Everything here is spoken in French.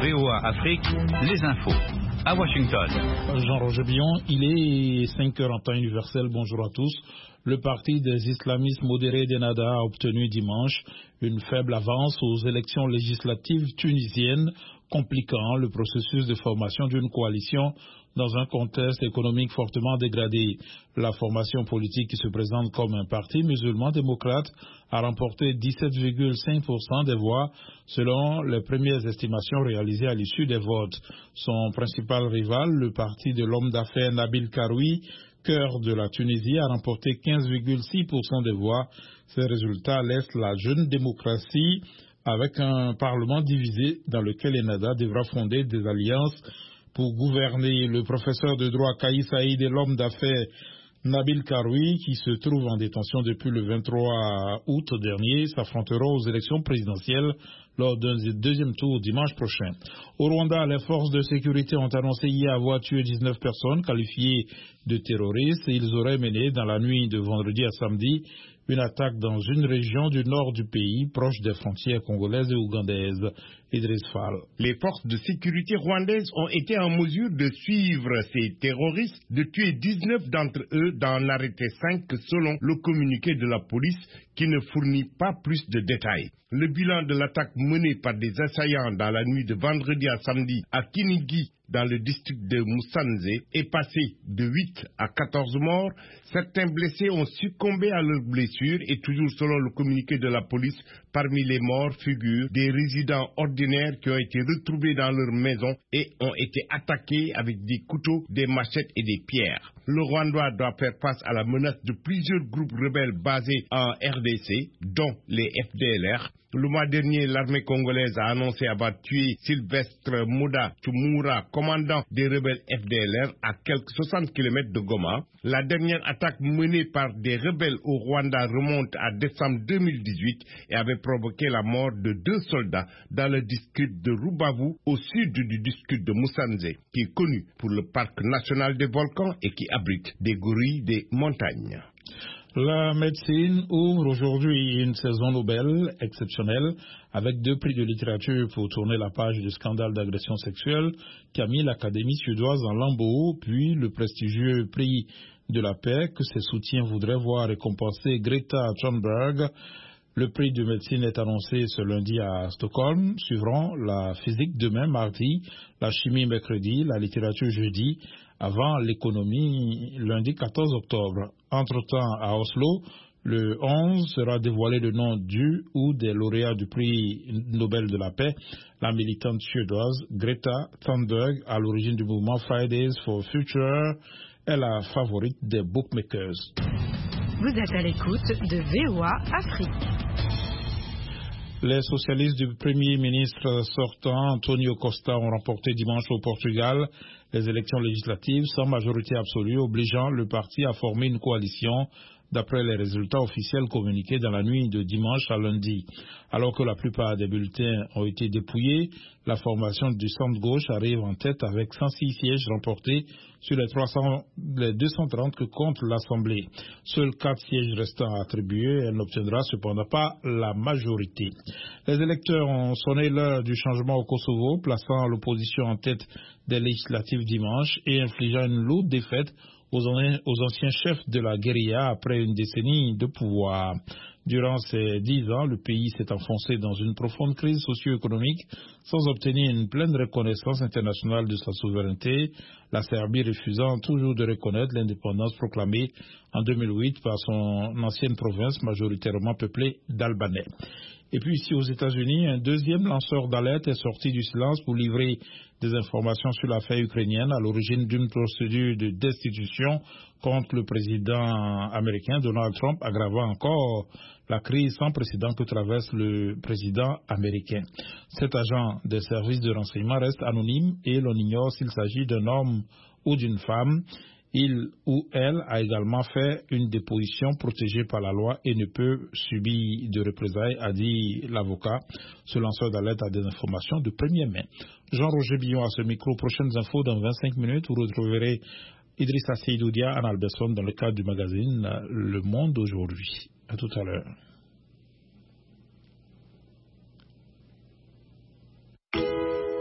VOA Afrique, les infos. À Washington. Jean-Roger Billon, il est 5h en temps universel. Bonjour à tous. Le parti des islamistes modérés d'Ennahda a obtenu dimanche une faible avance aux élections législatives tunisiennes, compliquant le processus de formation d'une coalition dans un contexte économique fortement dégradé. La formation politique qui se présente comme un parti musulman démocrate a remporté 17,5% des voix selon les premières estimations réalisées à l'issue des votes. Son principal rival, le parti de l'homme d'affaires Nabil Karoui, cœur de la Tunisie, a remporté 15,6% des voix. Ces résultats laissent la jeune démocratie avec un parlement divisé dans lequel Ennahda devra fonder des alliances pour gouverner. Le professeur de droit Kaïs Saïd et l'homme d'affaires Nabil Karoui, qui se trouve en détention depuis le 23 août dernier, s'affrontera aux élections présidentielles lors d'un deuxième tour dimanche prochain. Au Rwanda, les forces de sécurité ont annoncé hier avoir tué 19 personnes qualifiées de terroristes. Ils auraient mené dans la nuit de vendredi à samedi une attaque dans une région du nord du pays, proche des frontières congolaises et ougandaises. Idriss Fall. Les forces de sécurité rwandaises ont été en mesure de suivre ces terroristes, de tuer 19 d'entre eux, d'en arrêter 5 selon le communiqué de la police qui ne fournit pas plus de détails. Le bilan de l'attaque menée par des assaillants dans la nuit de vendredi à samedi à Kinigi, dans le district de Musanze, est passé de 8 à 14 morts. Certains blessés ont succombé à leurs blessures et toujours selon le communiqué de la police, parmi les morts figurent des résidents ordinaires qui ont été retrouvés dans leur maison et ont été attaqués avec des couteaux, des machettes et des pierres. Le Rwanda doit faire face à la menace de plusieurs groupes rebelles basés en RDC, dont les FDLR. Le mois dernier, l'armée congolaise a annoncé avoir tué Sylvestre Moda Tumura, commandant des rebelles FDLR, à quelques 60 km de Goma. La dernière attaque menée par des rebelles au Rwanda remonte à décembre 2018 et avait provoqué la mort de 2 soldats dans le district de Rubavu, au sud du district de Musanze, qui est connu pour le parc national des volcans et qui abrite des gorilles des montagnes. La médecine ouvre aujourd'hui une saison Nobel exceptionnelle avec 2 prix de littérature pour tourner la page du scandale d'agression sexuelle qui a mis l'Académie suédoise en lambeaux, puis le prestigieux prix de la paix que ses soutiens voudraient voir récompenser Greta Thunberg. Le prix de médecine est annoncé ce lundi à Stockholm, suivront la physique demain mardi, la chimie mercredi, la littérature jeudi, avant l'économie lundi 14 octobre. Entre-temps, à Oslo, le 11 sera dévoilé le nom du ou des lauréats du prix Nobel de la paix. La militante suédoise Greta Thunberg, à l'origine du mouvement Fridays for Future, est la favorite des bookmakers. Vous êtes à l'écoute de VOA Afrique. Les socialistes du Premier ministre sortant, Antonio Costa, ont remporté dimanche au Portugal les élections législatives sans majorité absolue, obligeant le parti à former une coalition d'après les résultats officiels communiqués dans la nuit de dimanche à lundi. Alors que la plupart des bulletins ont été dépouillés, la formation du centre-gauche arrive en tête avec 106 sièges remportés sur les 230 que compte l'Assemblée. Seuls 4 sièges restants attribués, elle n'obtiendra cependant pas la majorité. Les électeurs ont sonné l'heure du changement au Kosovo, plaçant l'opposition en tête des législatives dimanche et infligeant une lourde défaite aux anciens chefs de la guérilla après une décennie de pouvoir. Durant ces 10 ans, le pays s'est enfoncé dans une profonde crise socio-économique sans obtenir une pleine reconnaissance internationale de sa souveraineté, la Serbie refusant toujours de reconnaître l'indépendance proclamée en 2008 par son ancienne province majoritairement peuplée d'Albanais. Et puis ici aux États-Unis, un deuxième lanceur d'alerte est sorti du silence pour livrer des informations sur l'affaire ukrainienne à l'origine d'une procédure de destitution contre le président américain Donald Trump, aggravant encore la crise sans précédent que traverse le président américain. Cet agent des services de renseignement reste anonyme et l'on ignore s'il s'agit d'un homme ou d'une femme. Il ou elle a également fait une déposition protégée par la loi et ne peut subir de représailles, a dit l'avocat. Ce lanceur d'alerte a des informations de première main. Jean-Roger Billon à ce micro. Prochaines infos dans 25 minutes. Vous retrouverez Idrissa Seydoudia, Anne Alberson dans le cadre du magazine Le Monde aujourd'hui. À tout à l'heure.